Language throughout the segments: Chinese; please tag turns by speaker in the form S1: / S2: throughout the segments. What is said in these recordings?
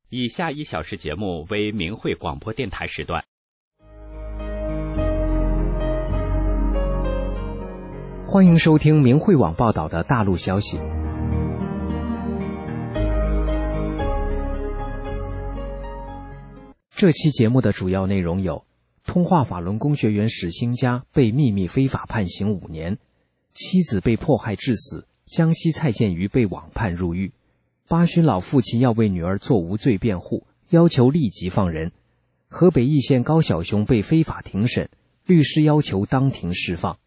S1: 以下1小时节目为明慧广播电台时段。
S2: 欢迎收听明慧网报道的大陆消息。这期节目的主要内容有：通化法轮功学员史兴家被秘密非法判刑5年，妻子被迫害致死，江西蔡建瑜被网判入狱，八旬老父亲要为女儿做无罪辩护，要求立即放人。河北易县高晓雄被非法庭审，律师要求当庭释放。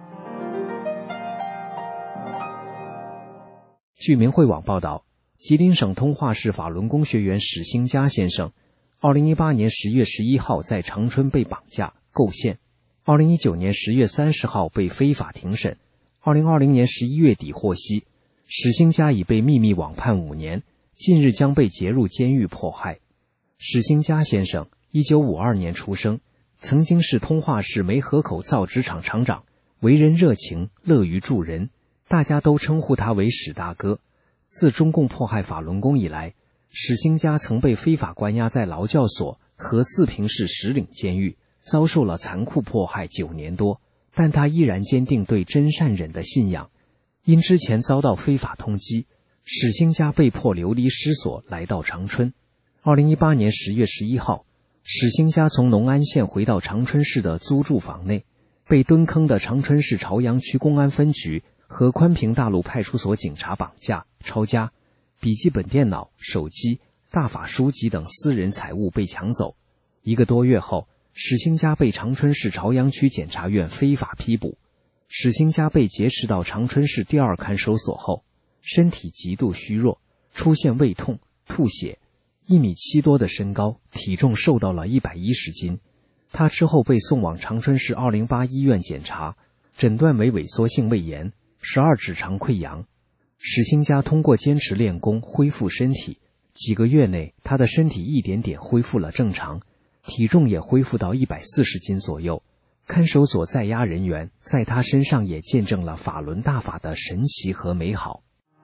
S2: 据明慧网报道，吉林省通化市法轮功学员史兴家先生2018年10月11号在长春被绑架构陷，2019年10月30号被非法庭审，2020年11月底获悉，史兴家已被秘密网判5年，近日将被劫入监狱迫害。史兴家先生1952年出生，曾经是通化市梅河口造纸厂厂长，为人热情，乐于助人，大家都称呼他为史大哥。自中共迫害法轮功以来，史兴家曾被非法关押在劳教所和四平市石岭监狱，遭受了残酷迫害9年多，但他依然坚定对真善忍的信仰。因之前遭到非法通缉，史兴家被迫流离失所，来到长春。2018年10月11号，史兴家从农安县回到长春市的租住房内，被蹲坑的长春市朝阳区公安分局和宽平大路派出所警察绑架、抄家，笔记本电脑、手机、大法书籍等私人财物被抢走。1个多月后，史兴家被长春市朝阳区检察院非法批捕。史兴家被劫持到长春市第2看守所后，身体极度虚弱，出现胃痛、吐血，1.7米多的身高，体重瘦到了110斤。他之后被送往长春市208医院检查，诊断为萎缩性胃炎、12指肠溃疡。史兴家通过坚持练功恢复身体，几个月内他的身体一点点恢复了正常，体重也恢复到140斤左右。看守所在押人员在他身上也见证了法轮大法的神奇和美好。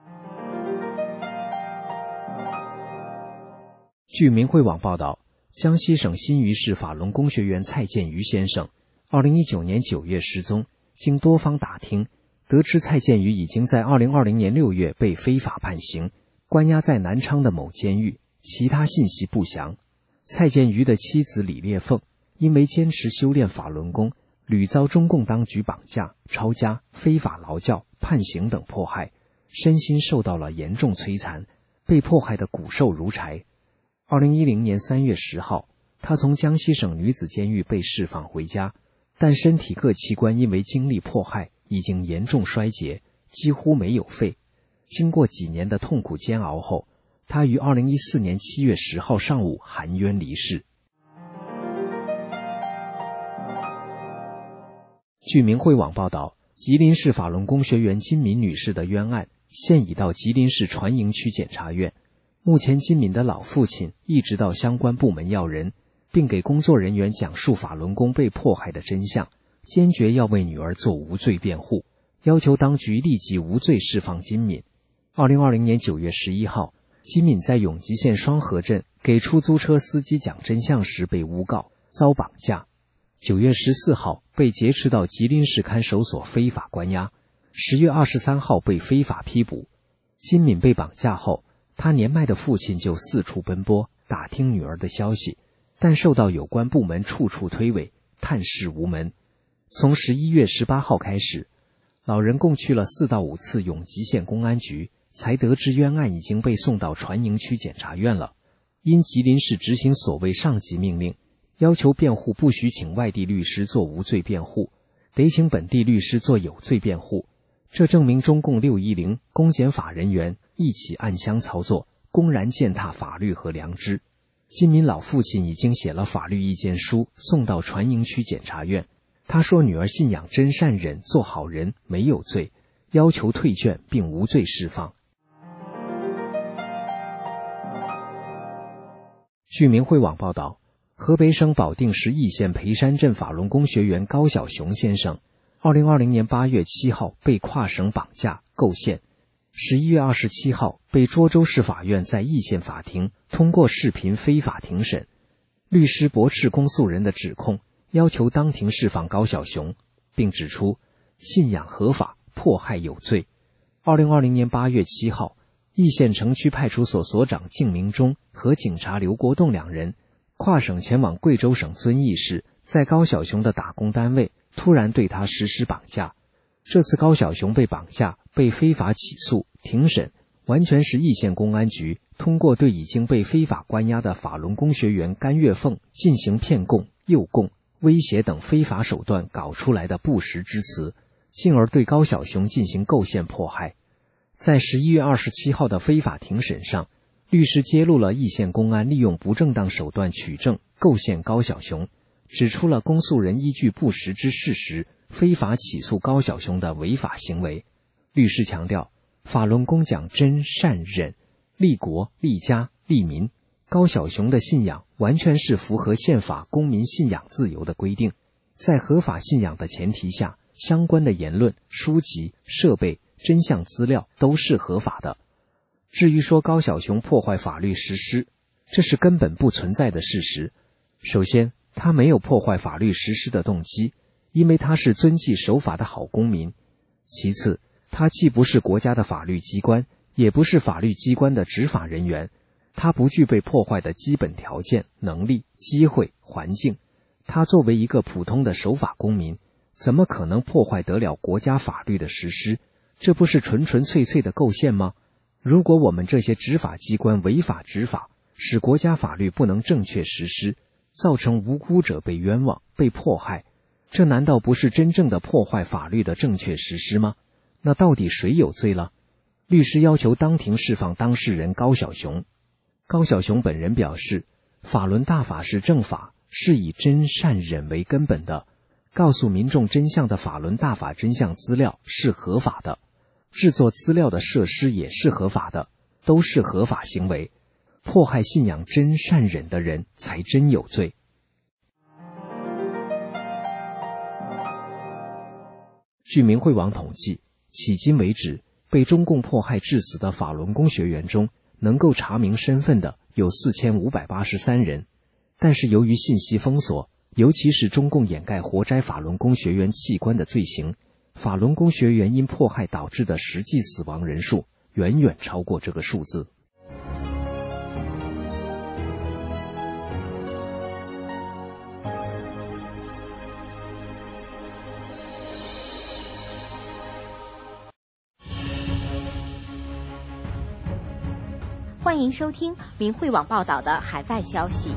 S2: 据明慧网报道，江西省新余市法轮功学员蔡建瑜先生2019年9月失踪，经多方打听，得知蔡建瑜已经在2020年6月被非法判刑，关押在南昌的某监狱，其他信息不详。蔡建瑜的妻子李烈凤因为坚持修炼法轮功，屡遭中共当局绑架、抄家、非法劳教、判刑等迫害，身心受到了严重摧残，被迫害得骨瘦如柴。2010年3月10号，他从江西省女子监狱被释放回家，但身体各器官因为经历迫害已经严重衰竭，几乎没有肺。经过几年的痛苦煎熬后，他于2014年7月10号上午含冤离世。据明慧网报道，吉林市法轮功学员金敏女士的冤案现已到吉林市船营区检察院。目前金敏的老父亲一直到相关部门要人，并给工作人员讲述法轮功被迫害的真相，坚决要为女儿做无罪辩护，要求当局立即无罪释放金敏。2020年9月11号，金敏在永吉县双河镇给出租车司机讲真相时被诬告，遭绑架。9月14号被劫持到吉林市看守所非法关押，10月23号被非法批捕。金敏被绑架后，他年迈的父亲就四处奔波，打听女儿的消息，但受到有关部门处处推诿，探视无门。从11月18号开始，老人共去了4到5次永吉县公安局，才得知冤案已经被送到船营区检察院了。因吉林市执行所谓上级命令，要求辩护不许请外地律师做无罪辩护，得请本地律师做有罪辩护。这证明中共610公检法人员一起暗箱操作，公然践踏法律和良知。金敏老父亲已经写了法律意见书送到船营区检察院，他说女儿信仰真善忍，做好人，没有罪，要求退卷并无罪释放。据明慧网报道，河北省保定市易县裴山镇法轮功学员高晓雄先生2020年8月7号被跨省绑架构陷， 11月27号，被涿州市法院在易县法庭通过视频非法庭审，律师驳斥公诉人的指控，要求当庭释放高晓松，并指出信仰合法，迫害有罪。2020年8月7号，易县城区派出所所长靳明忠和警察刘国栋两人跨省前往贵州省遵义市，在高晓松的打工单位突然对他实施绑架。这次高晓松被绑架，被非法起诉、庭审，完全是易县公安局通过对已经被非法关押的法轮功学员甘月凤进行骗供、诱供、威胁等非法手段搞出来的不实之词，进而对高晓松进行构陷迫害。在11月27号的非法庭审上，律师揭露了易县公安利用不正当手段取证、构陷高晓松，指出了公诉人依据不实之事实非法起诉高晓松的违法行为。律师强调，法轮功讲真善忍，利国利家利民，高晓松的信仰完全是符合宪法公民信仰自由的规定，在合法信仰的前提下，相关的言论、书籍、设备、真相资料都是合法的。至于说高晓松破坏法律实施，这是根本不存在的事实。首先，他没有破坏法律实施的动机，因为他是遵纪守法的好公民。其次，他既不是国家的法律机关，也不是法律机关的执法人员，他不具备破坏的基本条件、能力、机会、环境。他作为一个普通的守法公民，怎么可能破坏得了国家法律的实施？这不是纯纯粹粹的构陷吗？如果我们这些执法机关违法执法，使国家法律不能正确实施，造成无辜者被冤枉、被迫害，这难道不是真正的破坏法律的正确实施吗？那到底谁有罪了？律师要求当庭释放当事人高晓松。高晓松本人表示，法轮大法是正法，是以真善忍为根本的，告诉民众真相的法轮大法真相资料是合法的，制作资料的设施也是合法的，都是合法行为。迫害信仰真善忍的人才真有罪。据明慧网统计，迄今为止，被中共迫害致死的法轮功学员中，能够查明身份的有4583人。但是由于信息封锁，尤其是中共掩盖活摘法轮功学员器官的罪行，法轮功学员因迫害导致的实际死亡人数远远超过这个数字。
S3: 欢迎收听明慧网报道的海外消息。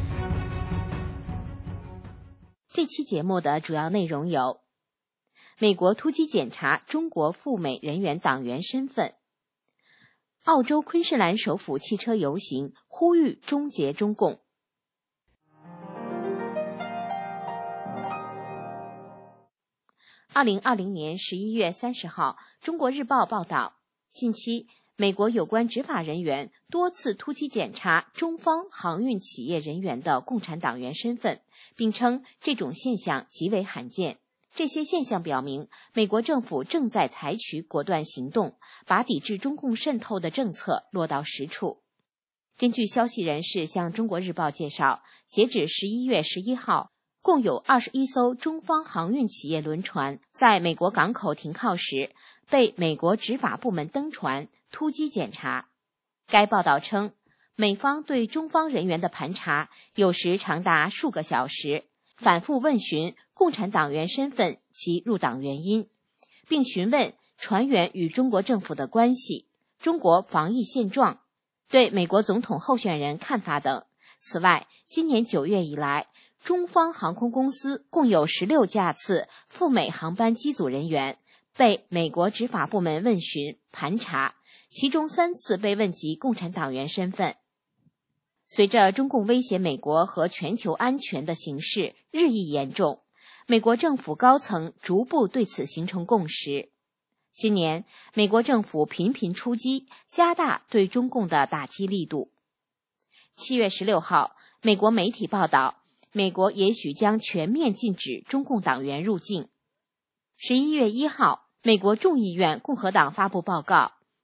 S3: 这期节目的主要内容有：美国突击检查中国赴美人员党员身份；澳洲昆士兰首府汽车游行呼吁终结中共。2020年11月30号，中国日报报道，近期美国有关执法人员多次突击检查中方航运企业人员的共产党员身份，并称这种现象极为罕见。这些现象表明，美国政府正在采取果断行动，把抵制中共渗透的政策落到实处。根据消息人士向中国日报介绍，截止11月11号，共有21艘中方航运企业轮船在美国港口停靠时，被美国执法部门登船突击检查。该报道称，美方对中方人员的盘查有时长达数个小时，反复问询共产党员身份及入党原因，并询问船员与中国政府的关系、中国防疫现状、对美国总统候选人看法等。此外，今年9月以来，中方航空公司共有16架次赴美航班机组人员被美国执法部门问询盘查，其中3次被问及共产党员身份。随着中共威胁美国和全球安全的形势日益严重，美国政府高层逐步对此形成共识。今年，美国政府频频出击，加大对中共的打击力度。7月16号，美国媒体报道，美国也许将全面禁止中共党员入境。11月1号，美国众议院共和党发布报告，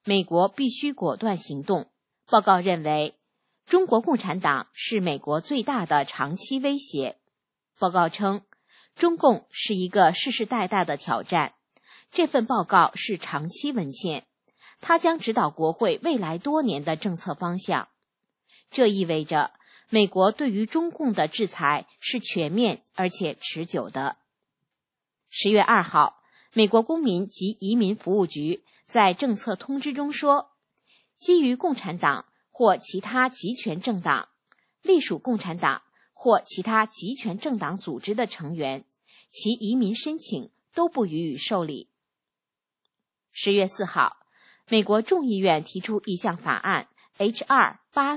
S3: 美国必须果断行动。报告认为，中国共产党是美国最大的长期威胁。报告称，中共是一个世世代代的挑战。这份报告是长期文件，它将指导国会未来多年的政策方向。这意味着美国对于中共的制裁是全面而且持久的。10月2号，美国公民及移民服务局在政策通知中说，基于共产党或其他极权政党、隶属共产党或其他极权政党组织的成员，其移民申请都不予以受理。10月4号，美国众议院提出一项法案 H.R.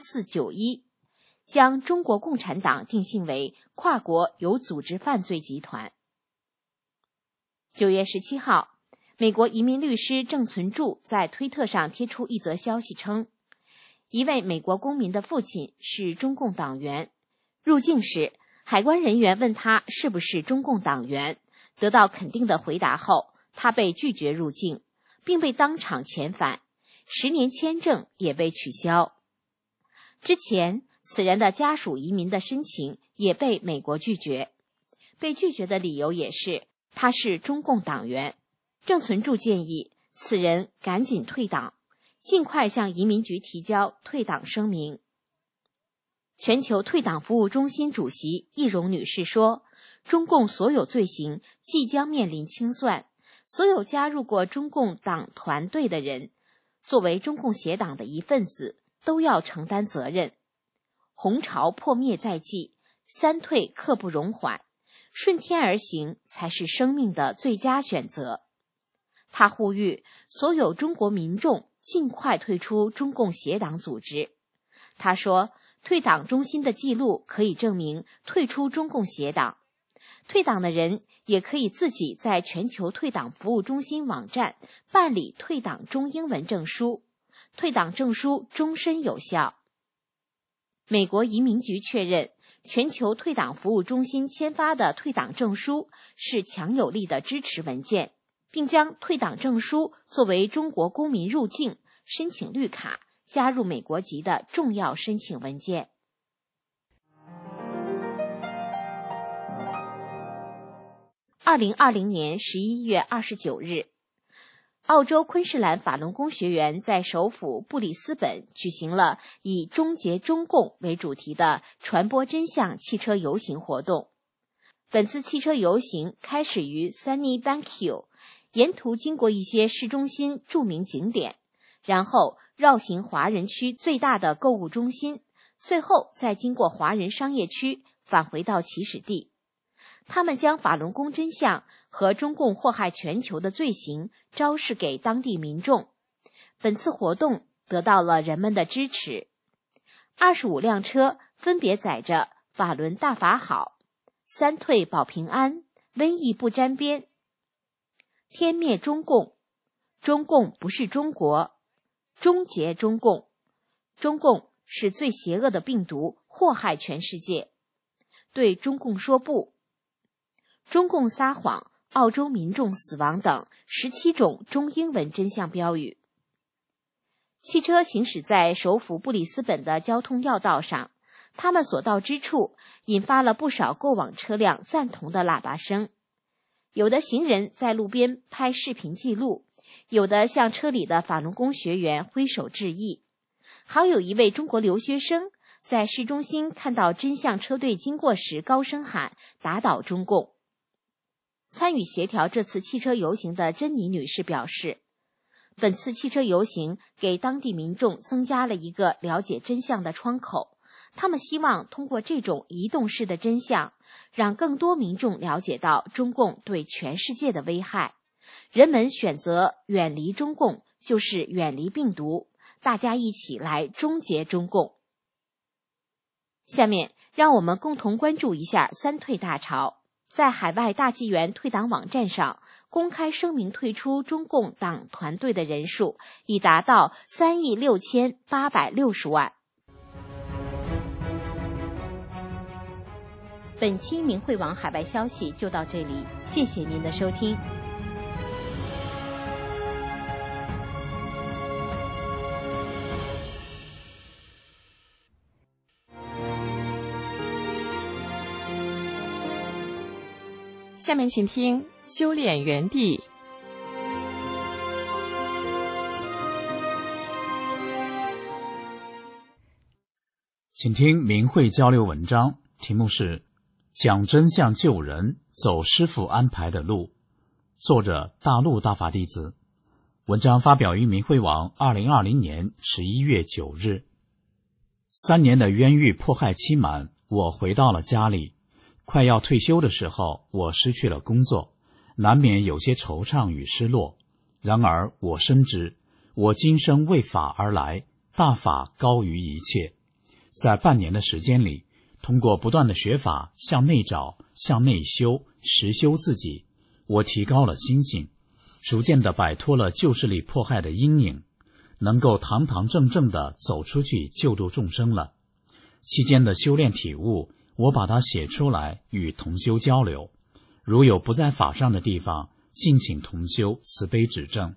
S3: 8491，将中国共产党定性为跨国有组织犯罪集团。9月17号，美国移民律师郑存柱在推特上贴出一则消息称，一位美国公民的父亲是中共党员，入境时海关人员问他是不是中共党员，得到肯定的回答后，他被拒绝入境，并被当场遣返，10年签证也被取消。之前，此人的家属移民的申请也被美国拒绝，被拒绝的理由也是他是中共党员。郑存柱建议此人赶紧退党，尽快向移民局提交退党声明。全球退党服务中心主席易容女士说，中共所有罪行即将面临清算，所有加入过中共党团队的人，作为中共邪党的一份子，都要承担责任。红潮破灭在即，三退刻不容缓，顺天而行才是生命的最佳选择。他呼吁所有中国民众尽快退出中共邪党组织。他说，退党中心的记录可以证明退出中共邪党。退党的人也可以自己在全球退党服务中心网站办理退党中英文证书，退党证书终身有效。美国移民局确认，全球退党服务中心签发的退党证书是强有力的支持文件，并将退党证书作为中国公民入境、申请绿卡、加入美国籍的重要申请文件。2020年11月29日，澳洲昆士兰法轮功学员在首府布里斯本举行了以终结中共为主题的传播真相汽车游行活动。本次汽车游行开始于 Sunnybank Hill， 沿途经过一些市中心著名景点，然后绕行华人区最大的购物中心，最后再经过华人商业区返回到起始地。他们将法轮功真相和中共祸害全球的罪行昭示给当地民众。本次活动得到了人们的支持。25辆车分别载着法轮大法好、三退保平安、瘟疫不沾边、天灭中共、中共不是中国、终结中共、中共是最邪恶的病毒，祸害全世界、对中共说不、中共撒谎，澳洲民众死亡等17种中英文真相标语。汽车行驶在首府布里斯本的交通要道上，他们所到之处引发了不少过往车辆赞同的喇叭声。有的行人在路边拍视频记录，有的向车里的法轮功学员挥手致意，还有一位中国留学生在市中心看到真相车队经过时高声喊打倒中共。参与协调这次汽车游行的珍妮女士表示，本次汽车游行给当地民众增加了一个了解真相的窗口，他们希望通过这种移动式的真相，让更多民众了解到中共对全世界的危害。人们选择远离中共，就是远离病毒，大家一起来终结中共。下面让我们共同关注一下三退大潮。在海外大纪元退党网站上，公开声明退出中共党团队的人数已达到36860万。本期明慧网海外消息就到这里，谢谢您的收听。
S4: 下面请听修炼园地。
S5: 请听明慧交流文章，题目是讲真相救人，走师父安排的路，作者大陆大法弟子。文章发表于明慧网2020年11月9日。3年的冤狱迫害期满，我回到了家里。快要退休的时候，我失去了工作，难免有些惆怅与失落。然而我深知，我今生为法而来，大法高于一切。在半年的时间里，通过不断的学法，向内找，向内修，实修自己，我提高了心性，逐渐地摆脱了旧势力迫害的阴影，能够堂堂正正地走出去救度众生了。期间的修炼体悟，我把它写出来与同修交流，如有不在法上的地方，敬请同修慈悲指正。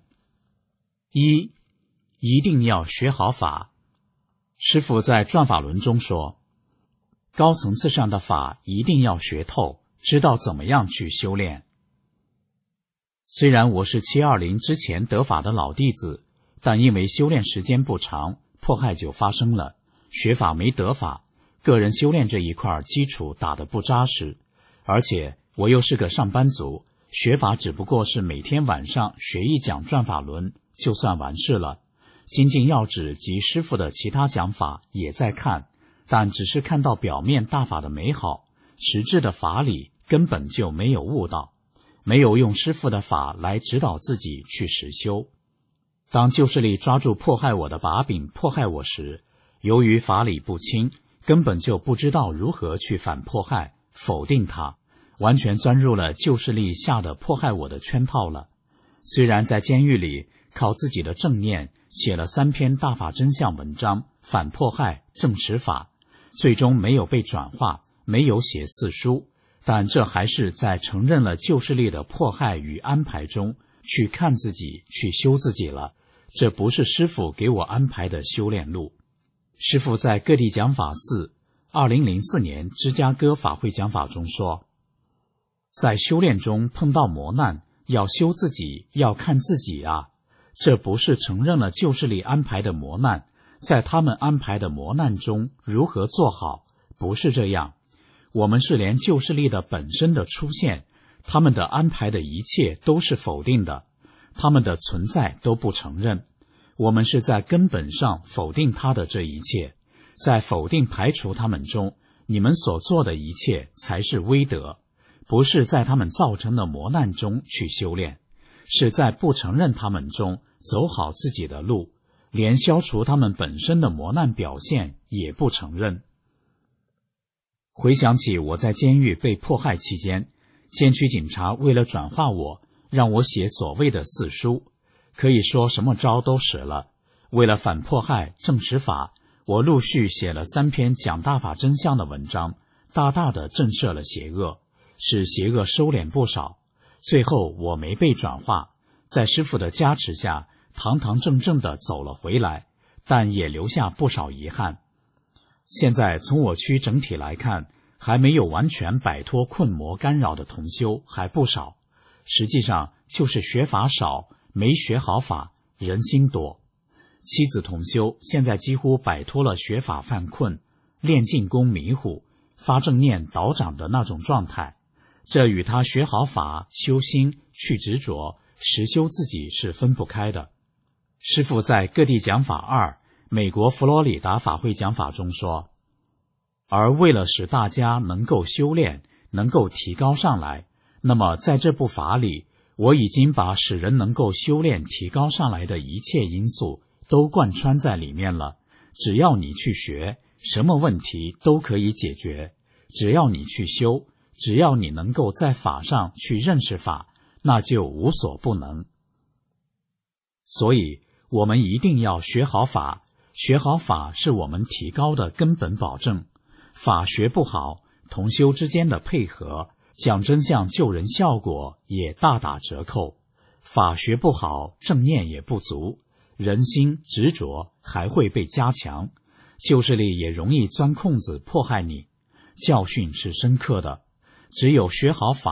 S5: 一定要学好法。师父在转法轮中说，高层次上的法一定要学透，知道怎么样去修炼。虽然我是720之前得法的老弟子，但因为修炼时间不长，迫害就发生了，学法没得法，个人修炼这一块基础打得不扎实，而且我又是个上班族，学法只不过是每天晚上学一讲转法轮就算完事了。精进要旨及师父的其他讲法也在看，但只是看到表面大法的美好，实质的法理根本就没有悟到，没有用师父的法来指导自己去实修。当旧势力抓住迫害我的把柄迫害我时，由于法理不清，根本就不知道如何去反迫害，否定它，完全钻入了旧势力下的迫害我的圈套了。虽然在监狱里靠自己的正念写了3篇大法真相文章，反迫害正实法，最终没有被转化，没有写4书，但这还是在承认了旧势力的迫害与安排中去看自己，去修自己了。这不是师父给我安排的修炼路。师父在各地讲法寺2004年芝加哥法会讲法中说，在修炼中碰到磨难，要修自己，要看自己啊。这不是承认了旧势力安排的磨难，在他们安排的磨难中如何做好，不是这样。我们是连旧势力的本身的出现，他们的安排的一切都是否定的，他们的存在都不承认。我们是在根本上否定他的这一切，在否定排除他们中，你们所做的一切才是威德，不是在他们造成的磨难中去修炼，是在不承认他们中走好自己的路，连消除他们本身的磨难表现也不承认。回想起我在监狱被迫害期间，监区警察为了转化我，让我写所谓的4书，可以说什么招都使了。为了反迫害正实法，我陆续写了3篇讲大法真相的文章，大大的震慑了邪恶，使邪恶收敛不少。最后我没被转化，在师父的加持下堂堂正正地走了回来，但也留下不少遗憾。现在从我区整体来看，还没有完全摆脱困魔干扰的同修还不少，实际上就是学法少，没学好法，人心多。妻子同修现在几乎摆脱了学法犯困、练静功迷糊、发正念倒掌的那种状态，这与他学好法、修心、去执着、实修自己是分不开的。师父在各地讲法2美国佛罗里达法会讲法中说，而为了使大家能够修炼，能够提高上来，那么在这部法里，我已经把使人能够修炼提高上来的一切因素都贯穿在里面了。只要你去学，什么问题都可以解决；只要你去修，只要你能够在法上去认识法，那就无所不能。所以我们一定要学好法，学好法是我们提高的根本保证。法学不好，同修之间的配合，讲真相救人效果也大打折扣。法学不好，正念也不足，人心执着还会被加强，旧势力也容易钻空子迫害你。教训是深刻的，只有学好法，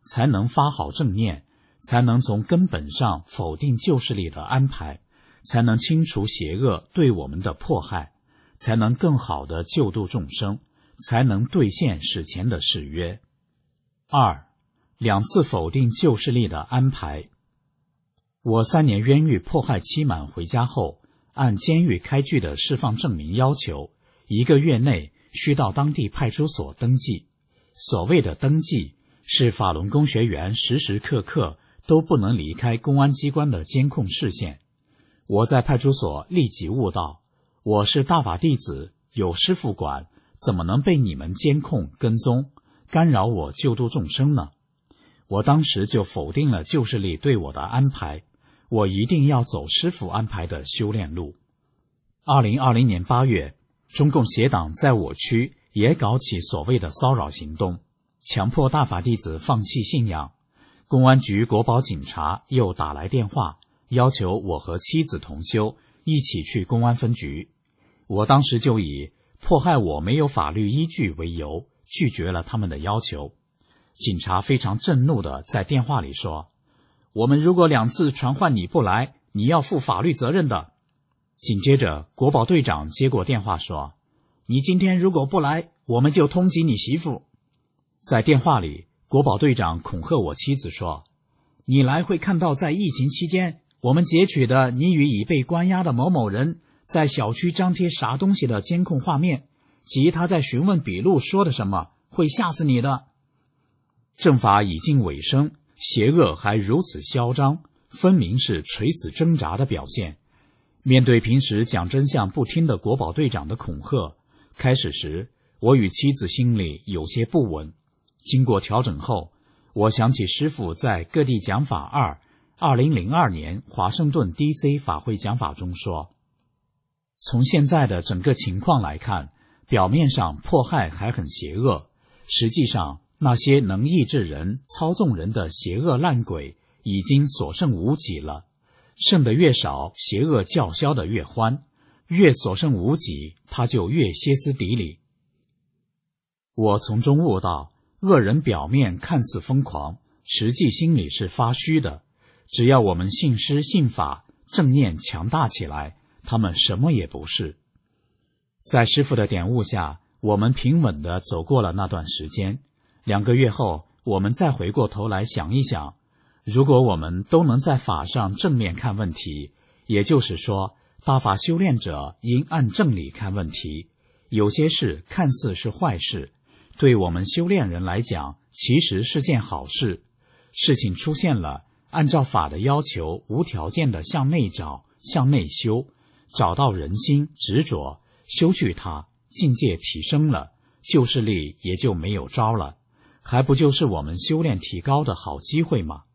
S5: 才能发好正念，才能从根本上否定旧势力的安排，才能清除邪恶对我们的迫害，才能更好地救度众生，才能兑现史前的誓约。2. 2次否定旧势力的安排。我3年冤狱迫害期满回家后，按监狱开具的释放证明要求，1个月内需到当地派出所登记。所谓的登记，是法轮功学员时时刻刻都不能离开公安机关的监控视线。我在派出所立即悟到，我是大法弟子，有师父管，怎么能被你们监控跟踪，干扰我救度众生呢？我当时就否定了旧势力对我的安排，我一定要走师父安排的修炼路。2020年8月，中共邪党在我区也搞起所谓的骚扰行动，强迫大法弟子放弃信仰。公安局国保警察又打来电话，要求我和妻子同修一起去公安分局。我当时就以迫害我没有法律依据为由，拒绝了他们的要求。警察非常震怒地在电话里说，我们如果2次传唤你不来，你要负法律责任的。紧接着国保队长接过电话说，你今天如果不来，我们就通缉你媳妇。在电话里，国保队长恐吓我妻子说，你来会看到在疫情期间我们截取的你与已被关押的某某人在小区张贴啥东西的监控画面，及他在询问笔录说的什么，会吓死你的。正法已近尾声，邪恶还如此嚣张，分明是垂死挣扎的表现。面对平时讲真相不听的国保队长的恐吓，开始时我与妻子心里有些不稳。经过调整后，我想起师父在各地讲法2002年华盛顿 DC 法会讲法中说，从现在的整个情况来看，表面上迫害还很邪恶，实际上那些能抑制人、操纵人的邪恶烂鬼已经所剩无几了。剩得越少，邪恶叫嚣得越欢，越所剩无几，他就越歇斯底里。我从中悟到，恶人表面看似疯狂，实际心里是发虚的。只要我们信师信法，正念强大起来，他们什么也不是。在师父的点悟下，我们平稳地走过了那段时间。2个月后，我们再回过头来想一想，如果我们都能在法上正面看问题，也就是说，大法修炼者应按正理看问题。有些事看似是坏事，对我们修炼人来讲，其实是件好事。事情出现了，按照法的要求，无条件的向内找，向内修，找到人心执着，修去它，境界提升了，旧势力也就没有招了，还不就是我们修炼提高的好机会吗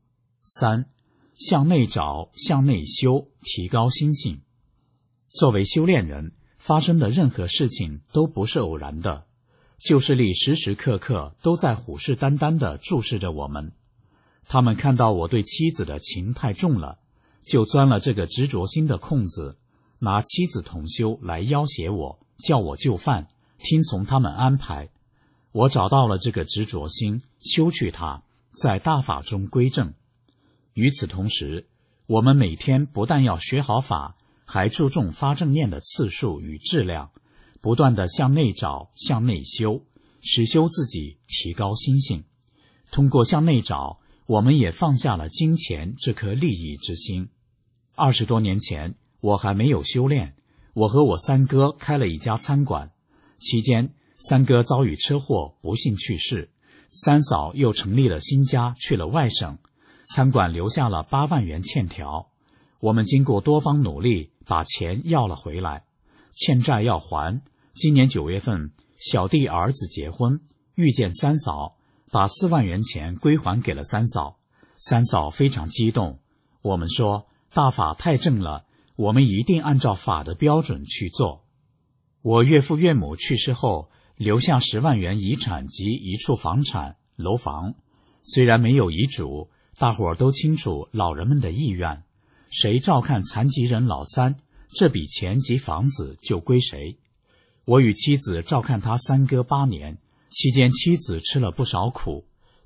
S5: ？3. 向内找，向内修，提高心性。作为修炼人，发生的任何事情都不是偶然的，旧势力时时刻刻都在虎视眈眈地注视着我们。他们看到我对妻子的情太重了，就钻了这个执着心的空子，拿妻子同修来要挟我，叫我就范，听从他们安排。我找到了这个执着心，修去它，在大法中归正。与此同时，我们每天不但要学好法，还注重发正念的次数与质量，不断地向内找，向内修，实修自己，提高心性。通过向内找，我们也放下了金钱这颗利益之心。20多年前，我还没有修炼，我和我三哥开了一家餐馆，期间三哥遭遇车祸不幸去世，三嫂又成立了新家去了外省，餐馆留下了8万元欠条。我们经过多方努力把钱要了回来，欠债要还。今年9月份，小弟儿子结婚，遇见三嫂，把4万元钱归还给了三嫂。三嫂非常激动，我们说大法太正了，我们一定按照法的标准去做。我岳父岳母去世后，留下10万元遗产及一处房产楼房，虽然没有遗嘱，大伙儿都清楚老人们的意愿，谁照看残疾人老三，这笔钱及房子就归谁。我与妻子照看他三哥8年，期间妻子吃了不少苦，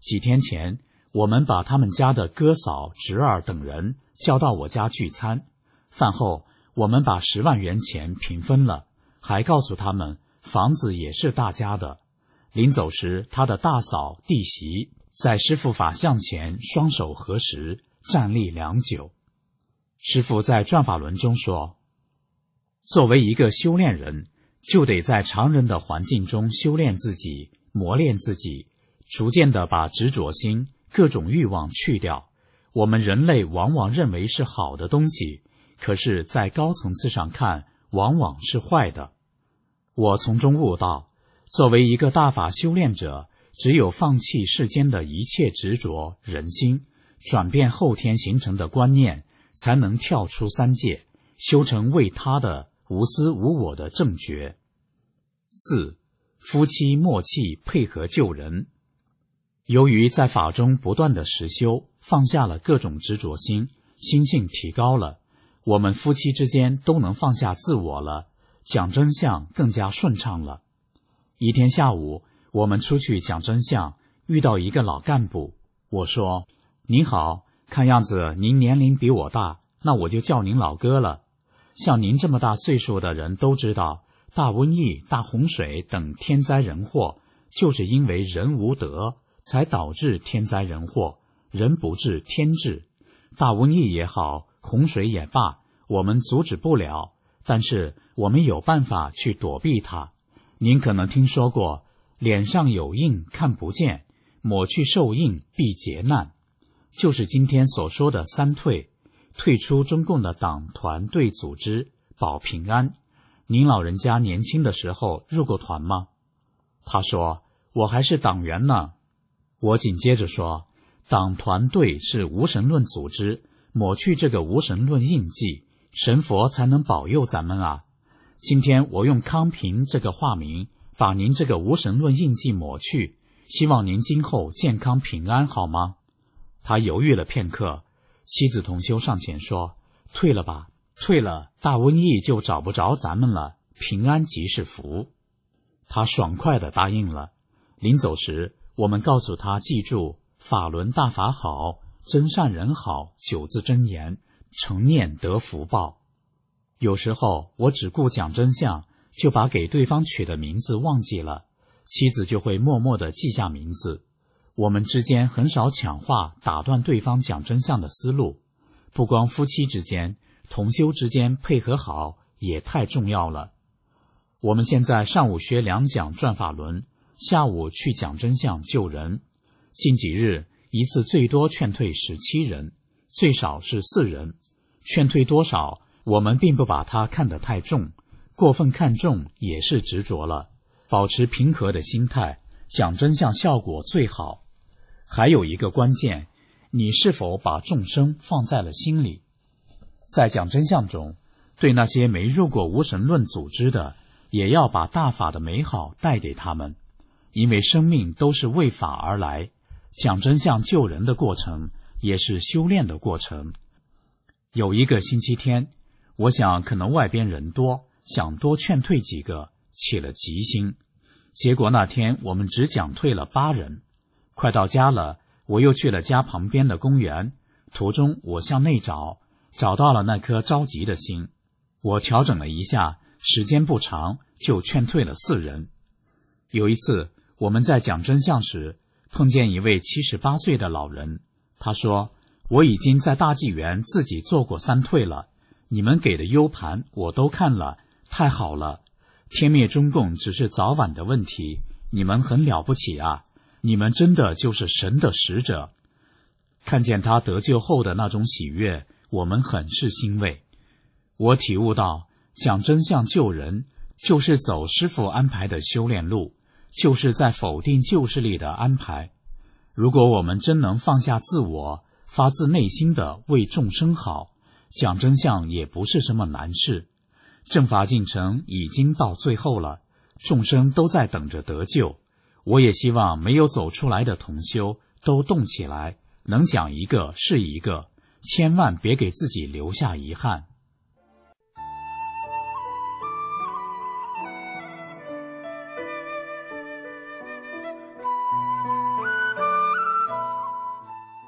S5: 几天前，我们把他们家的哥嫂、侄儿等人叫到我家聚餐，饭后我们把10万元钱平分了，还告诉他们房子也是大家的。临走时，他的大嫂、弟媳在师父法像前双手合十，站立良久。师父在转法轮中说，作为一个修炼人，就得在常人的环境中修炼自己，磨练自己，逐渐地把执着心、各种欲望去掉。我们人类往往认为是好的东西，可是在高层次上看，往往是坏的。我从中悟到，作为一个大法修炼者，只有放弃世间的一切执着、人心，转变后天形成的观念，才能跳出三界，修成为他的无私无我的正觉。4. 夫妻默契配合救人。由于在法中不断的实修，放下了各种执着心，心性提高了，我们夫妻之间都能放下自我了，讲真相更加顺畅了。一天下午，我们出去讲真相，遇到一个老干部，我说，您好，看样子您年龄比我大，那我就叫您老哥了。像您这么大岁数的人都知道，大瘟疫、大洪水等天灾人祸，就是因为人无德，才导致天灾人祸，人不治天治。大瘟疫也好，洪水也罢，我们阻止不了，但是我们有办法去躲避它。您可能听说过，脸上有印看不见，抹去受印必劫难，就是今天所说的3退，退出中共的党团队组织，保平安。您老人家年轻的时候入过团吗？他说，我还是党员呢。我紧接着说，党团队是无神论组织，抹去这个无神论印记，神佛才能保佑咱们啊。今天我用康平这个化名，把您这个无神论印记抹去，希望您今后健康平安，好吗？他犹豫了片刻，妻子同修上前说，退了吧，退了，大瘟疫就找不着咱们了，平安即是福。他爽快地答应了。临走时，我们告诉他记住法轮大法好，真善人好9字真言，成念得福报。有时候我只顾讲真相，就把给对方取的名字忘记了，妻子就会默默地记下名字。我们之间很少抢话打断对方讲真相的思路，不光夫妻之间，同修之间配合好也太重要了。我们现在上午学2讲转法轮，下午去讲真相救人。近几日一次最多劝退17人，最少是4人。劝退多少，我们并不把它看得太重，过分看重也是执着了。保持平和的心态，讲真相效果最好。还有一个关键，你是否把众生放在了心里？在讲真相中，对那些没入过无神论组织的，也要把大法的美好带给他们，因为生命都是为法而来，讲真相救人的过程也是修炼的过程。有一个星期天，我想可能外边人多，想多劝退几个，起了急心。结果那天我们只讲退了8人。快到家了，我又去了家旁边的公园，途中我向内找到了那颗着急的心。我调整了一下，时间不长，就劝退了4人。有一次我们在讲真相时，碰见一位78岁的老人，他说，我已经在大纪元自己做过3退了，你们给的 U 盘我都看了，太好了，天灭中共只是早晚的问题，你们很了不起啊，你们真的就是神的使者。看见他得救后的那种喜悦，我们很是欣慰。我体悟到，讲真相救人，就是走师父安排的修炼路，就是在否定旧势力的安排。如果我们真能放下自我，发自内心的为众生好，讲真相也不是什么难事。正法进程已经到最后了，众生都在等着得救。我也希望没有走出来的同修都动起来，能讲一个是一个，千万别给自己留下遗憾。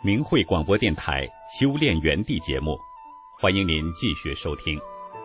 S1: 明慧广播电台修炼园地节目，欢迎您继续收听。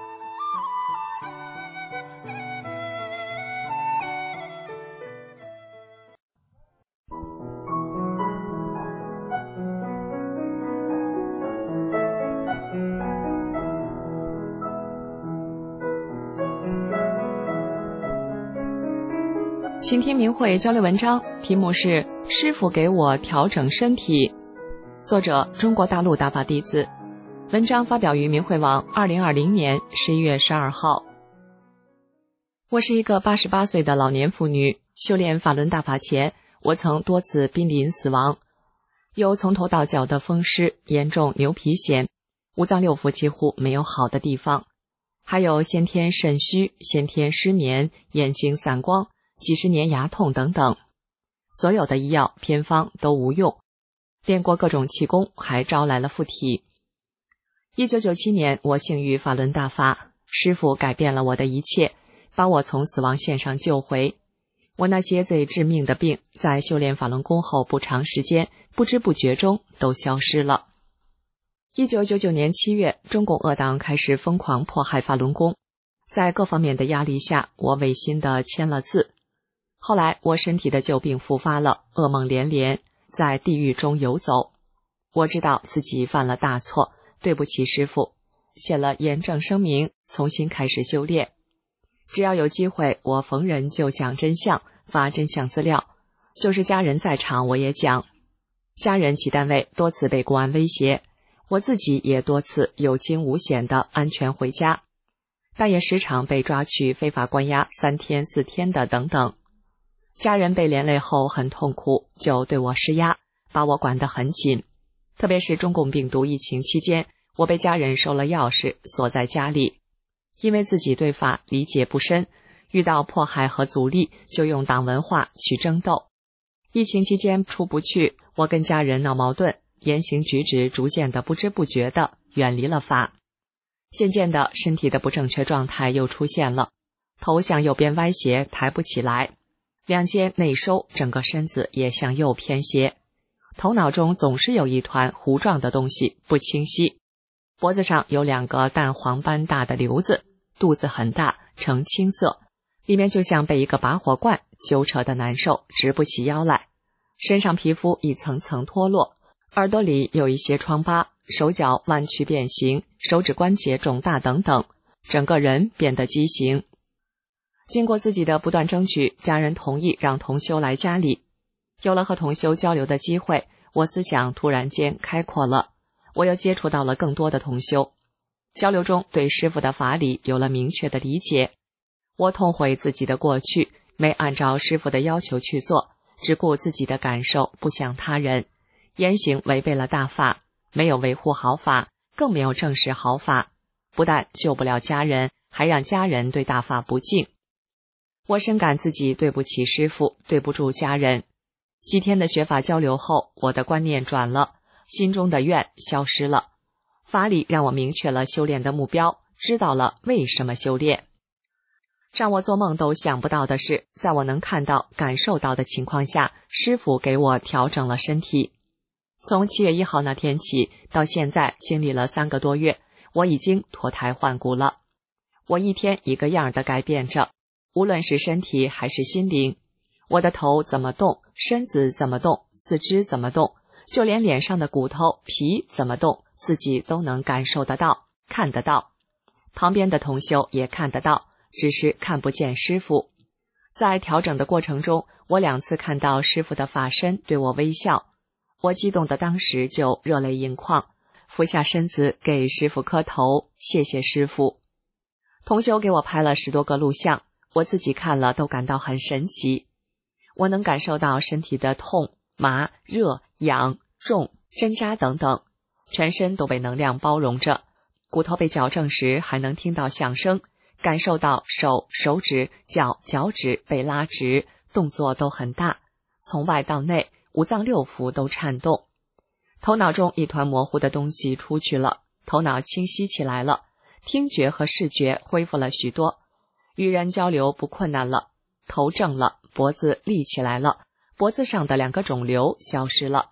S4: 倾听明慧交流文章，题目是师父给我调整身体，作者中国大陆大法弟子，文章发表于明慧网2020年11月12号。我是一个88岁的老年妇女，修炼法轮大法前，我曾多次濒临死亡，有从头到脚的风湿，严重牛皮癣，五脏六腑几乎没有好的地方，还有先天肾虚、先天失眠、眼睛散光、几十年牙痛等等，所有的医药偏方都无用，练过各种气功，还招来了附体。1997年，我幸遇法轮大法，师父改变了我的一切，把我从死亡线上救回。我那些最致命的病，在修炼法轮功后不长时间，不知不觉中都消失了。1999年7月，中共恶党开始疯狂迫害法轮功，在各方面的压力下，我违心地签了字。后来我身体的旧病复发了，噩梦连连，在地狱中游走。我知道自己犯了大错，对不起师父，写了严正声明，重新开始修炼。只要有机会，我逢人就讲真相，发真相资料，就是家人在场我也讲。家人其单位多次被公安威胁，我自己也多次有惊无险的安全回家，但也时常被抓去非法关押3天4天的等等。家人被连累后很痛苦，就对我施压，把我管得很紧。特别是中共病毒疫情期间，我被家人收了钥匙，锁在家里。因为自己对法理解不深，遇到迫害和阻力，就用党文化去争斗。疫情期间出不去，我跟家人闹矛盾，言行举止逐渐的不知不觉的远离了法。渐渐的，身体的不正确状态又出现了，头向右边歪斜，抬不起来。两肩内收，整个身子也向右偏斜，头脑中总是有一团糊状的东西，不清晰。脖子上有2个蛋黄般大的瘤子，肚子很大，呈青色，里面就像被一个拔火罐揪扯的难受，直不起腰来。身上皮肤一层层脱落，耳朵里有一些疮疤，手脚弯曲变形，手指关节肿大等等，整个人变得畸形。经过自己的不断争取，家人同意让同修来家里。有了和同修交流的机会，我思想突然间开阔了，我又接触到了更多的同修。交流中对师父的法理有了明确的理解。我痛悔自己的过去，没按照师父的要求去做，只顾自己的感受，不想他人，言行违背了大法，没有维护好法，更没有正视好法，不但救不了家人，还让家人对大法不敬。我深感自己对不起师父，对不住家人。几天的学法交流后，我的观念转了，心中的怨消失了。法理让我明确了修炼的目标，知道了为什么修炼。让我做梦都想不到的是，在我能看到、感受到的情况下，师父给我调整了身体。从7月1号那天起，到现在经历了3个多月，我已经脱胎换骨了。我一天一个样的改变着，无论是身体还是心灵，我的头怎么动，身子怎么动，四肢怎么动，就连脸上的骨头皮怎么动，自己都能感受得到，看得到。旁边的同修也看得到，只是看不见师父。在调整的过程中，我2次看到师父的法身对我微笑，我激动的当时就热泪盈眶，俯下身子给师父磕头，谢谢师父。同修给我拍了10多个录像，我自己看了都感到很神奇。我能感受到身体的痛、麻、热、痒、重、针扎等等，全身都被能量包容着。骨头被矫正时还能听到响声，感受到手、手指、脚、脚趾被拉直，动作都很大，从外到内，五脏六腑都颤动。头脑中一团模糊的东西出去了，头脑清晰起来了，听觉和视觉恢复了许多，与人交流不困难了，头正了，脖子立起来了，脖子上的2个肿瘤消失了，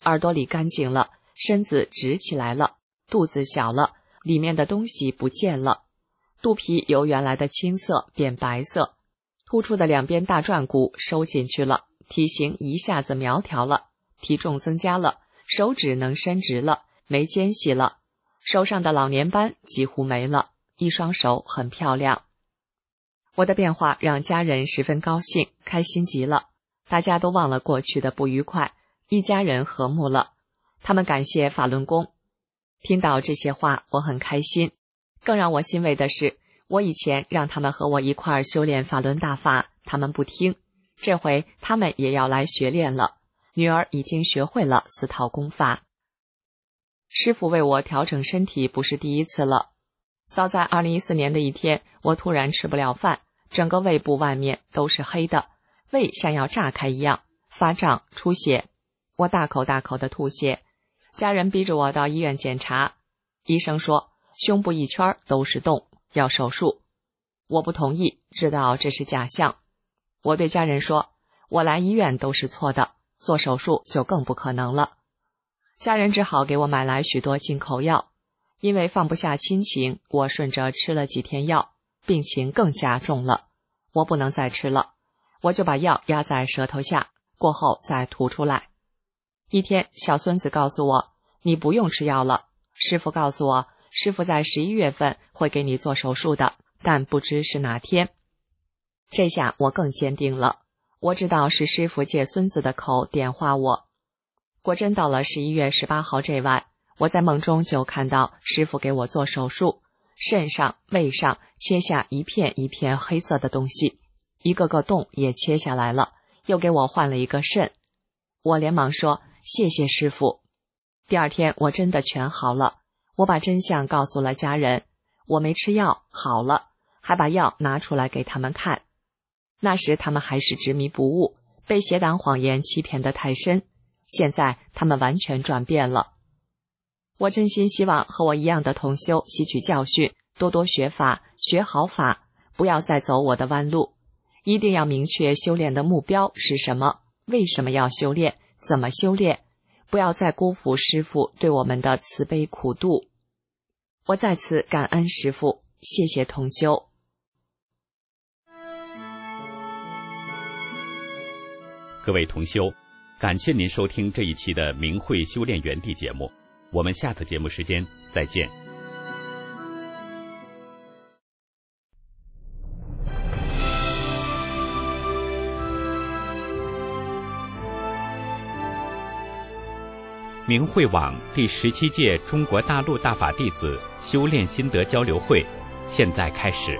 S4: 耳朵里干净了，身子直起来了，肚子小了，里面的东西不见了，肚皮由原来的青色变白色，突出的两边大转骨收进去了，体型一下子苗条了，体重增加了，手指能伸直了，没间隙了，手上的老年斑几乎没了，一双手很漂亮。我的变化让家人十分高兴，开心极了，大家都忘了过去的不愉快，一家人和睦了。他们感谢法轮功。听到这些话，我很开心。更让我欣慰的是，我以前让他们和我一块儿修炼法轮大法，他们不听，这回他们也要来学练了。女儿已经学会了4套功法。师父为我调整身体不是第一次了。早在2014年的一天，我突然吃不了饭，整个胃部外面都是黑的，胃像要炸开一样，发胀出血，我大口大口的吐血。家人逼着我到医院检查，医生说胸部一圈都是洞，要手术。我不同意，知道这是假象。我对家人说，我来医院都是错的，做手术就更不可能了。家人只好给我买来许多进口药，因为放不下亲情，我顺着吃了几天药，病情更加重了。我不能再吃了，我就把药压在舌头下，过后再吐出来。一天，小孙子告诉我，你不用吃药了。师父告诉我，师父在11月份会给你做手术的，但不知是哪天。这下我更坚定了，我知道是师父借孙子的口点化我。果真到了11月18号这晚，我在梦中就看到师父给我做手术，肾上、胃上切下一片一片黑色的东西，一个个洞也切下来了，又给我换了一个肾。我连忙说谢谢师父。第二天我真的全好了，我把真相告诉了家人，我没吃药，好了，还把药拿出来给他们看。那时他们还是执迷不悟，被邪党谎言欺骗得太深，现在他们完全转变了。我真心希望和我一样的同修吸取教训，多多学法，学好法，不要再走我的弯路，一定要明确修炼的目标是什么，为什么要修炼，怎么修炼，不要再辜负师父对我们的慈悲苦度。我再次感恩师父，谢谢同修。
S1: 各位同修，感谢您收听这一期的明慧修炼园地节目，我们下次节目时间再见。明慧网第17届中国大陆大法弟子修炼心得交流会现在开始。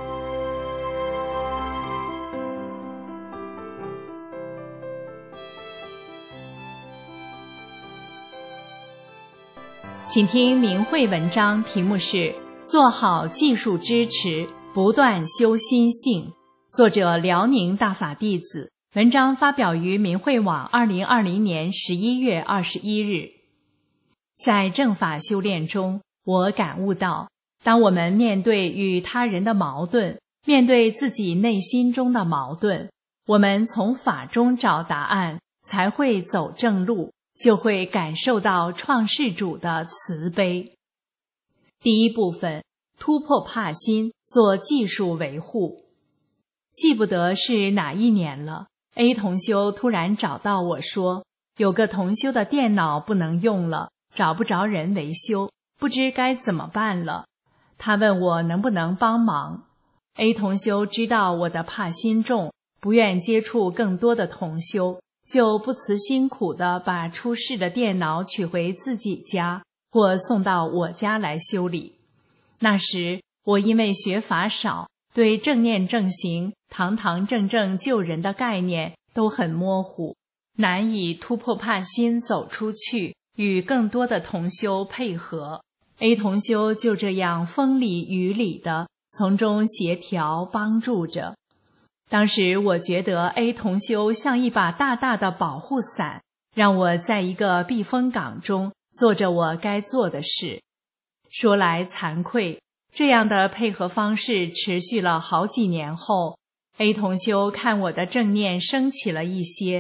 S6: 请听明慧文章，题目是做好技术支持，不断修心性，作者辽宁大法弟子，文章发表于明慧网2020年11月21日。在正法修炼中，我感悟到，当我们面对与他人的矛盾，面对自己内心中的矛盾，我们从法中找答案，才会走正路，就会感受到创世主的慈悲。第一部分，突破怕心，做技术维护。记不得是哪一年了， A 同修突然找到我说，有个同修的电脑不能用了，找不着人维修，不知该怎么办了。他问我能不能帮忙。 A 同修知道我的怕心重，不愿接触更多的同修，就不辞辛苦地把出事的电脑取回自己家，或送到我家来修理。那时我因为学法少，对正念正行、堂堂正正救人的概念都很模糊，难以突破怕心走出去，与更多的同修配合。 A 同修就这样风里雨里的从中协调帮助着。当时我觉得 A 同修像一把大大的保护伞，让我在一个避风港中做着我该做的事。说来惭愧，这样的配合方式持续了好几年后， A 同修看我的正念升起了一些，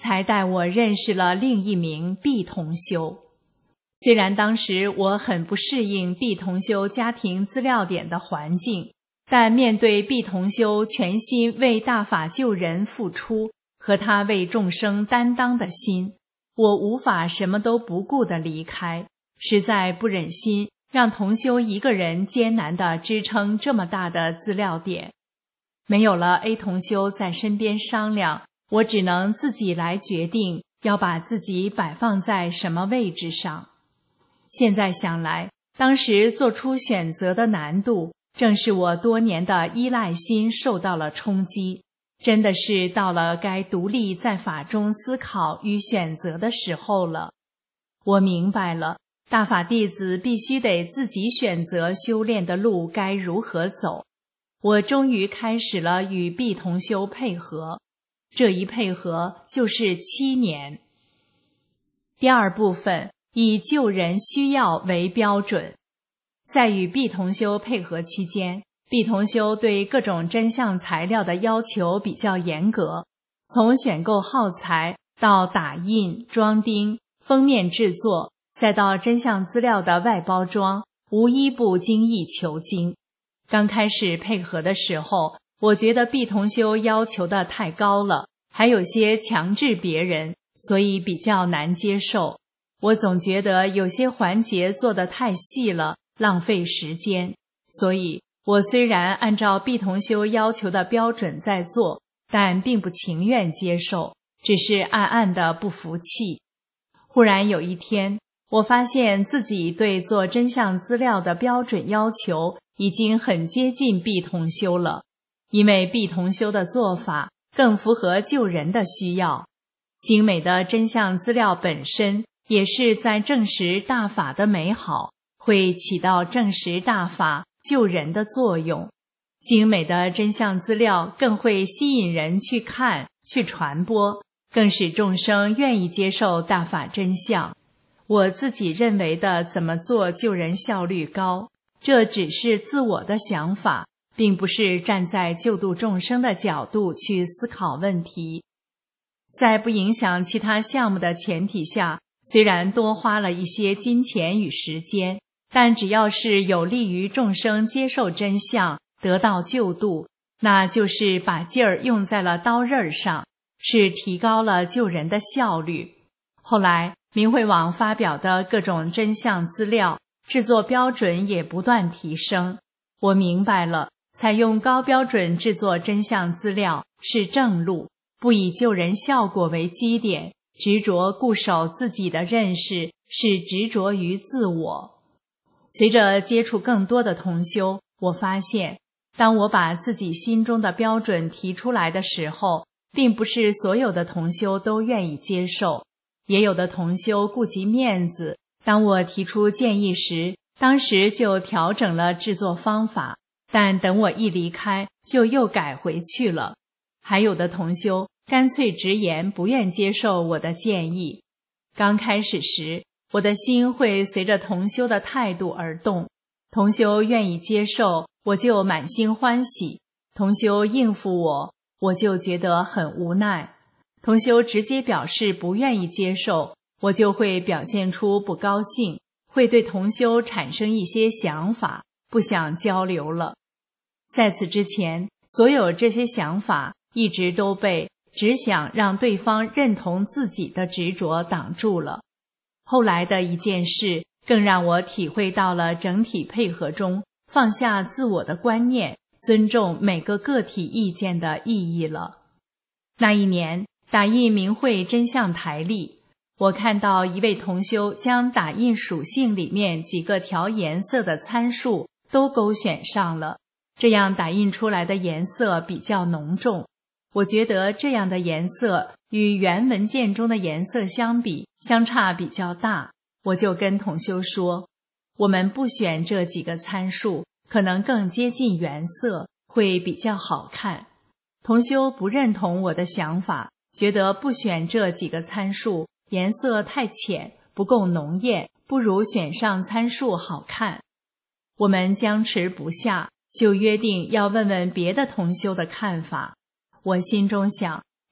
S6: 才带我认识了另一名毕同修。虽然当时我很不适应毕同修家庭资料点的环境，但面对毕同修全心为大法救人付出和他为众生担当的心，我无法什么都不顾地离开，实在不忍心让同修一个人艰难地支撑这么大的资料点。没有了 A 同修在身边商量，我只能自己来决定要把自己摆放在什么位置上。现在想来，当时做出选择的难度，正是我多年的依赖心受到了冲击，真的是到了该独立在法中思考与选择的时候了。我明白了，大法弟子必须得自己选择修炼的路该如何走。我终于开始了与毕同修配合，这一配合就是7年。第二部分，以救人需要为标准。在与毕同修配合期间，毕同修对各种真相材料的要求比较严格，从选购耗材到打印、装订、封面制作，再到真相资料的外包装，无一不精益求精。刚开始配合的时候，我觉得毕同修要求的太高了，还有些强制别人，所以比较难接受。我总觉得有些环节做得太细了，浪费时间，所以我虽然按照毕同修要求的标准在做，但并不情愿接受，只是暗暗的不服气。忽然有一天，我发现自己对做真相资料的标准要求已经很接近毕同修了，因为毕同修的做法更符合救人的需要。精美的真相资料本身也是在证实大法的美好，会起到证实大法救人的作用。精美的真相资料更会吸引人去看、去传播，更使众生愿意接受大法真相。我自己认为的怎么做救人效率高，这只是自我的想法，并不是站在救度众生的角度去思考问题。在不影响其他项目的前提下，虽然多花了一些金钱与时间，但只要是有利于众生接受真相，得到救度，那就是把劲儿用在了刀刃上，是提高了救人的效率。后来明慧网发表的各种真相资料制作标准也不断提升，我明白了，采用高标准制作真相资料是正路，不以救人效果为基点，执着固守自己的认识是执着于自我。随着接触更多的同修，我发现当我把自己心中的标准提出来的时候，并不是所有的同修都愿意接受，也有的同修顾及面子，当我提出建议时，当时就调整了制作方法，但等我一离开就又改回去了。还有的同修干脆直言不愿接受我的建议。刚开始时，我的心会随着同修的态度而动，同修愿意接受，我就满心欢喜；同修应付我，我就觉得很无奈；同修直接表示不愿意接受，我就会表现出不高兴，会对同修产生一些想法，不想交流了。在此之前，所有这些想法一直都被只想让对方认同自己的执着挡住了。后来的一件事更让我体会到了整体配合中放下自我的观念，尊重每个个体意见的意义了。那一年打印明慧真相台历，我看到一位同修将打印属性里面几个调颜色的参数都勾选上了，这样打印出来的颜色比较浓重。我觉得这样的颜色与原文件中的颜色相比，相差比较大。我就跟同修说，我们不选这几个参数，可能更接近原色，会比较好看。同修不认同我的想法，觉得不选这几个参数，颜色太浅，不够浓艳，不如选上参数好看。我们僵持不下，就约定要问问别的同修的看法。我心中想，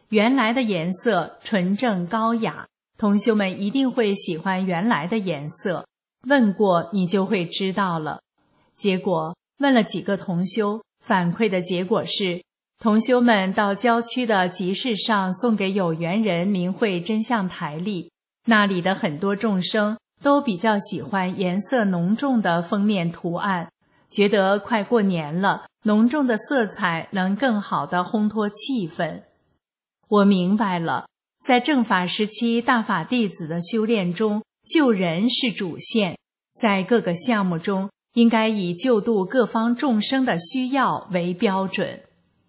S6: 原来的颜色纯正高雅，同修们一定会喜欢原来的颜色。问过你就会知道了。结果问了几个同修，反馈的结果是，同修们到郊区的集市上送给有缘人明慧真相台历，那里的很多众生都比较喜欢颜色浓重的封面图案，觉得快过年了，浓重的色彩能更好地烘托气氛。我明白了，在正法时期大法弟子的修炼中，救人是主线，在各个项目中应该以救度各方众生的需要为标准。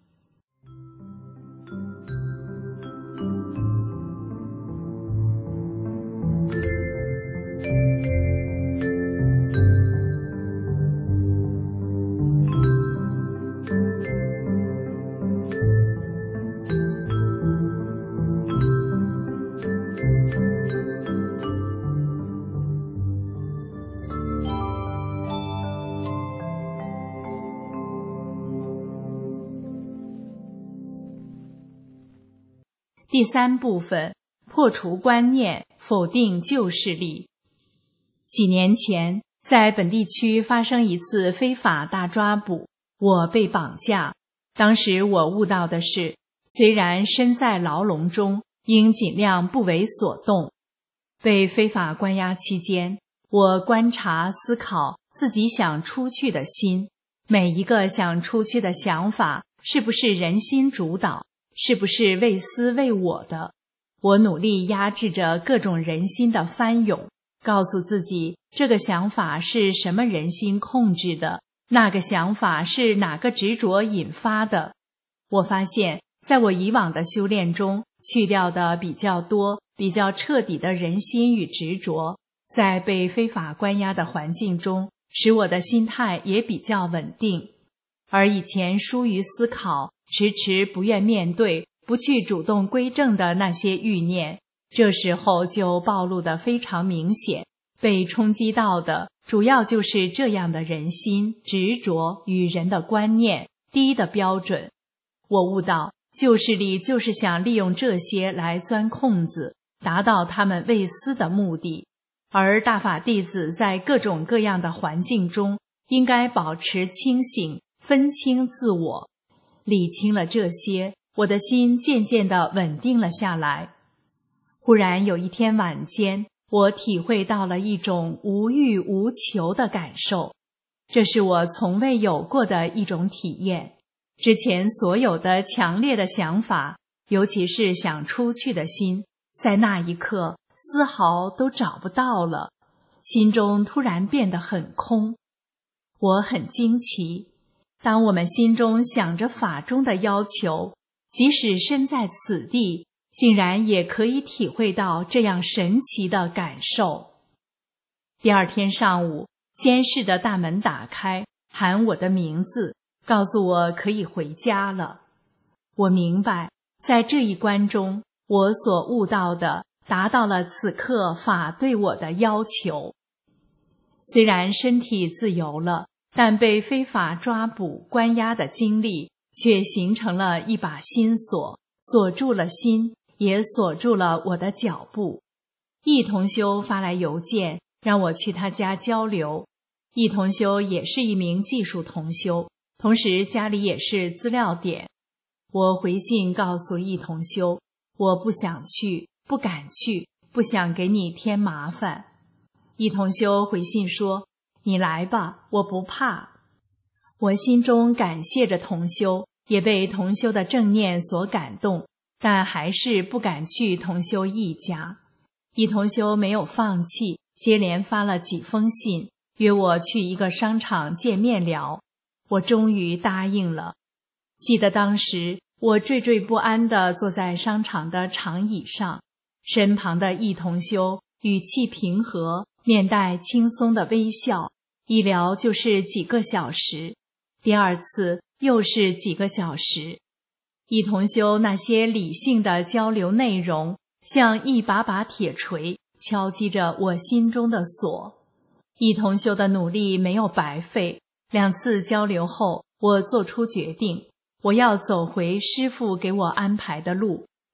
S6: 第3部分，破除观念，否定旧势力。几年前，在本地区发生一次非法大抓捕，我被绑架。当时我悟到的是，虽然身在牢笼中，应尽量不为所动。被非法关押期间，我观察思考自己想出去的心，每一个想出去的想法是不是人心主导，是不是为私为我的。我努力压制着各种人心的翻涌，告诉自己这个想法是什么人心控制的，那个想法是哪个执着引发的。我发现在我以往的修炼中，去掉的比较多比较彻底的人心与执着，在被非法关押的环境中，使我的心态也比较稳定。而以前疏于思考，迟迟不愿面对，不去主动归正的那些欲念，这时候就暴露得非常明显。被冲击到的主要就是这样的人心、执着与人的观念低的标准。我悟到，旧势力就是想利用这些来钻空子，达到他们为私的目的。而大法弟子在各种各样的环境中，应该保持清醒，分清自我。理清了这些，我的心渐渐地稳定了下来。忽然有一天晚间，我体会到了一种无欲无求的感受，这是我从未有过的一种体验。之前所有的强烈的想法，尤其是想出去的心，在那一刻丝毫都找不到了，心中突然变得很空。我很惊奇，当我们心中想着法中的要求，即使身在此地，竟然也可以体会到这样神奇的感受。第二天上午，监室的大门打开，喊我的名字，告诉我可以回家了。我明白，在这一关中，我所悟到的达到了此刻法对我的要求。虽然身体自由了，但被非法抓捕关押的经历却形成了一把心锁，锁住了心，也锁住了我的脚步。易同修发来邮件让我去他家交流。易同修也是一名技术同修，同时家里也是资料点。我回信告诉易同修，我不想去，不敢去，不想给你添麻烦。易同修回信说，你来吧，我不怕。我心中感谢着同修，也被同修的正念所感动，但还是不敢去同修一家。易同修没有放弃，接连发了几封信，约我去一个商场见面聊。我终于答应了。记得当时我惴惴不安地坐在商场的长椅上，身旁的易同修语气平和，面带轻松的微笑，一聊就是几个小时，第二次又是几个小时。易同修那些理性的交流内容，像一把把铁锤敲击着我心中的锁。易同修的努力没有白费，2次交流后，我做出决定，我要走回师父给我安排的路，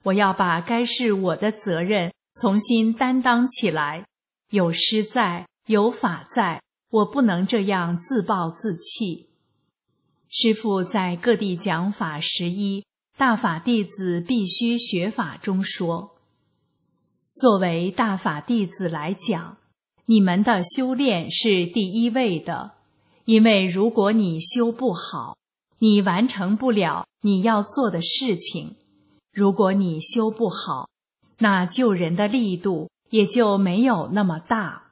S6: 我要把该是我的责任重新担当起来。有师在，有法在，我不能这样自暴自弃。师父在各地讲法11大法弟子必须学法中说，作为大法弟子来讲，你们的修炼是第一位的，因为如果你修不好，你完成不了你要做的事情。如果你修不好，那救人的力度也就没有那么大。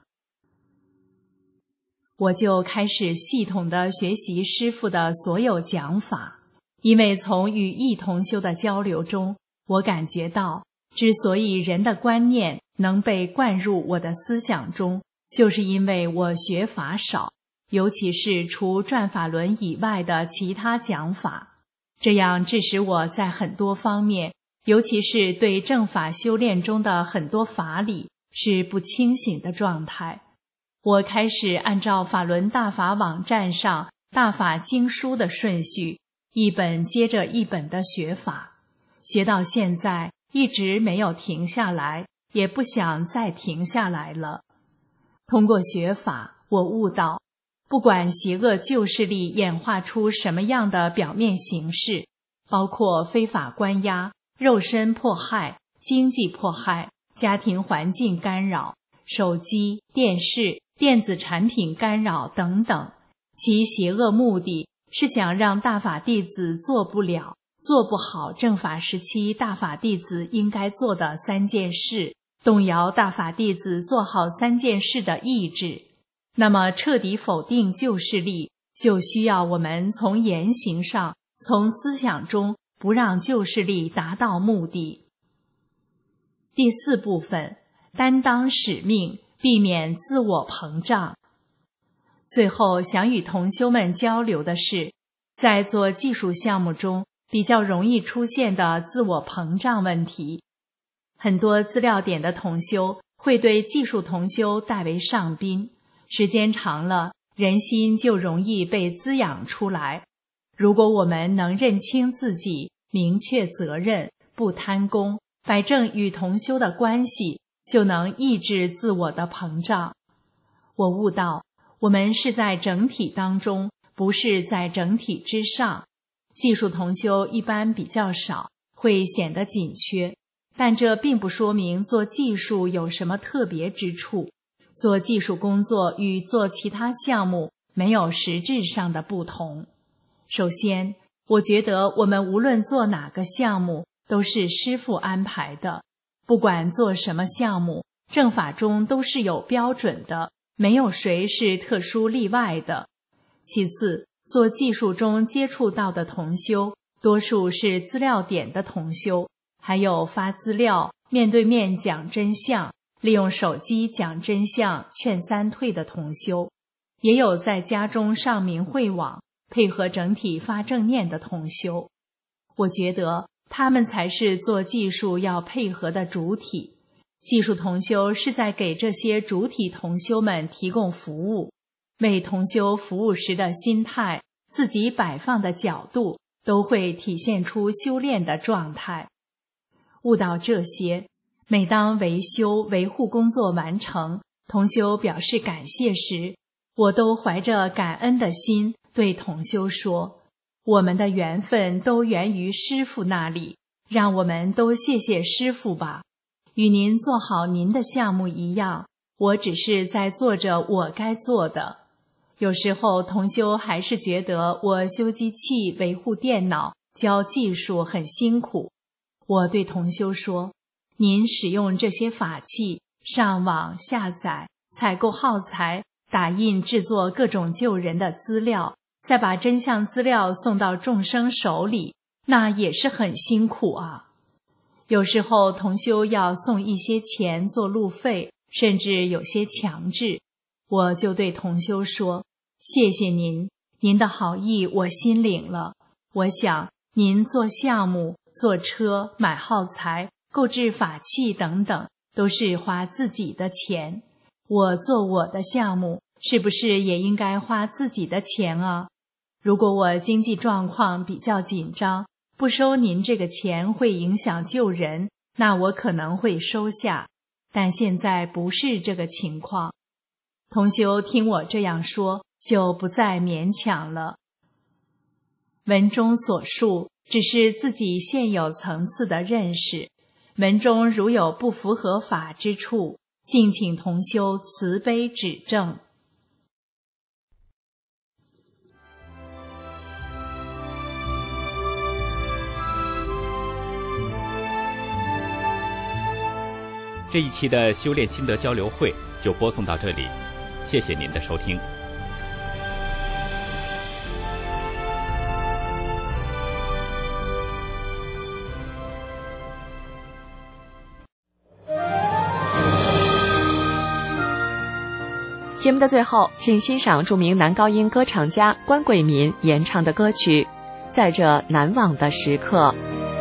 S6: 我就开始系统地学习师父的所有讲法，因为从与异同修的交流中，我感觉到，之所以人的观念能被灌入我的思想中，就是因为我学法少，尤其是除转法轮以外的其他讲法，这样致使我在很多方面，尤其是对正法修炼中的很多法理是不清醒的状态。我开始按照法轮大法网站上大法经书的顺序，一本接着一本的学法，学到现在一直没有停下来，也不想再停下来了。通过学法，我悟到，不管邪恶旧势力演化出什么样的表面形式，包括非法关押、肉身迫害、经济迫害、家庭环境干扰、手机、电视、电子产品干扰等等，其邪恶目的是想让大法弟子做不了、做不好正法时期大法弟子应该做的3件事，动摇大法弟子做好3件事的意志。那么彻底否定旧势力，就需要我们从言行上、从思想中不让旧势力达到目的。第4部分，担当使命，避免自我膨胀。最后想与同修们交流的是，在做技术项目中比较容易出现的自我膨胀问题。很多资料点的同修会对技术同修代为上宾，时间长了，人心就容易被滋养出来。如果我们能认清自己，明确责任，不贪功，摆正与同修的关系，就能抑制自我的膨胀。我悟到，我们是在整体当中，不是在整体之上。技术同修一般比较少，会显得紧缺，但这并不说明做技术有什么特别之处。做技术工作与做其他项目没有实质上的不同。首先，我觉得我们无论做哪个项目，都是师父安排的。不管做什么项目，正法中都是有标准的，没有谁是特殊例外的。其次，做技术中接触到的同修，多数是资料点的同修，还有发资料、面对面讲真相、利用手机讲真相劝3退的同修，也有在家中上明慧网，配合整体发正念的同修。我觉得他们才是做技术要配合的主体，技术同修是在给这些主体同修们提供服务，为同修服务时的心态、自己摆放的角度，都会体现出修炼的状态。悟到这些，每当维修维护工作完成，同修表示感谢时，我都怀着感恩的心对同修说，我们的缘分都源于师父那里，让我们都谢谢师父吧。与您做好您的项目一样，我只是在做着我该做的。有时候同修还是觉得我修机器、维护电脑、教技术很辛苦。我对同修说，您使用这些法器，上网下载、采购耗材、打印制作各种救人的资料，再把真相资料送到众生手里，那也是很辛苦啊。有时候同修要送一些钱做路费，甚至有些强制，我就对同修说，谢谢您，您的好意我心领了。我想您做项目、做车、买耗材、购置法器等等，都是花自己的钱。我做我的项目，是不是也应该花自己的钱啊？如果我经济状况比较紧张， 不收您这个钱会影响救人，那我可能会收下，但现在不是这个情况。同修听我这样说，就不再勉强了。文中所述只是自己现有层次的认识，文中如有不符合法之处，敬请同修慈悲指正。
S1: 这一期的修炼心得交流会就播送到这里，谢谢您的收听。
S4: 节目的最后，请欣赏著名男高音歌唱家关贵民演唱的歌曲《在这难忘的时刻》。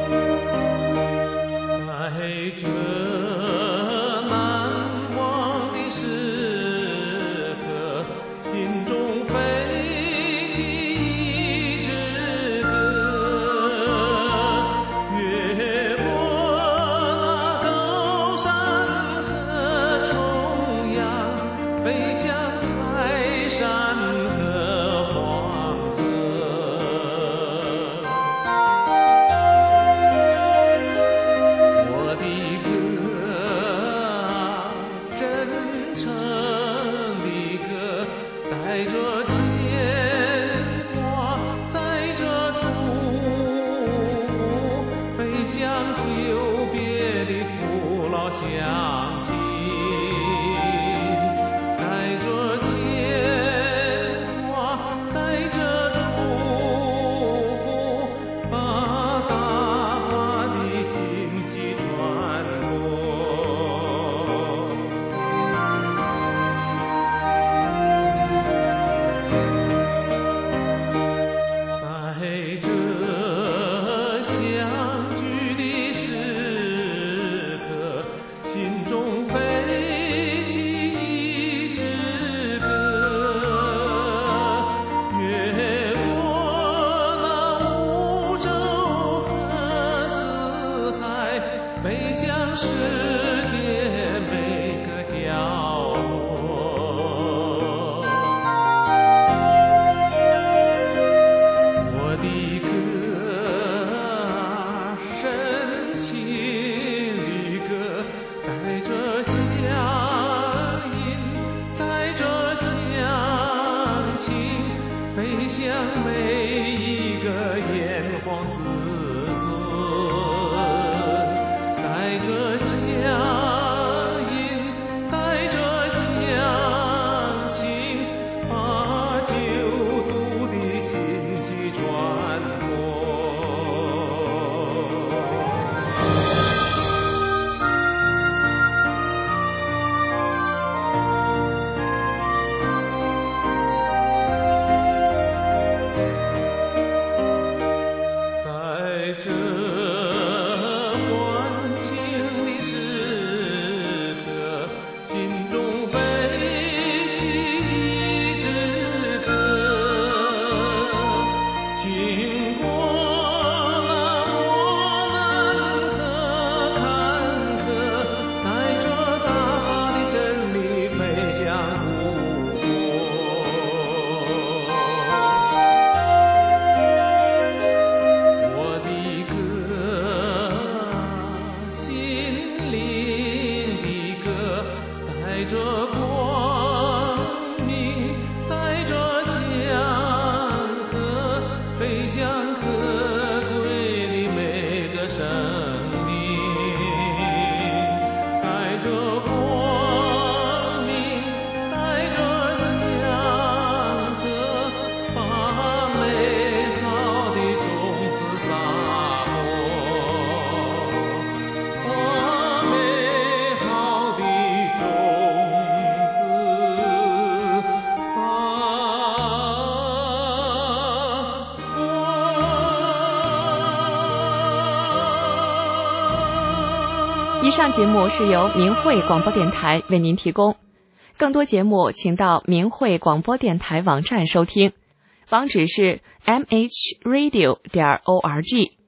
S4: 以上节目是由明慧广播电台为您提供，更多节目请到明慧广播电台网站收听，网址是mhradio.org。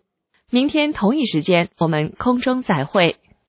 S4: 明天同一时间我们空中再会。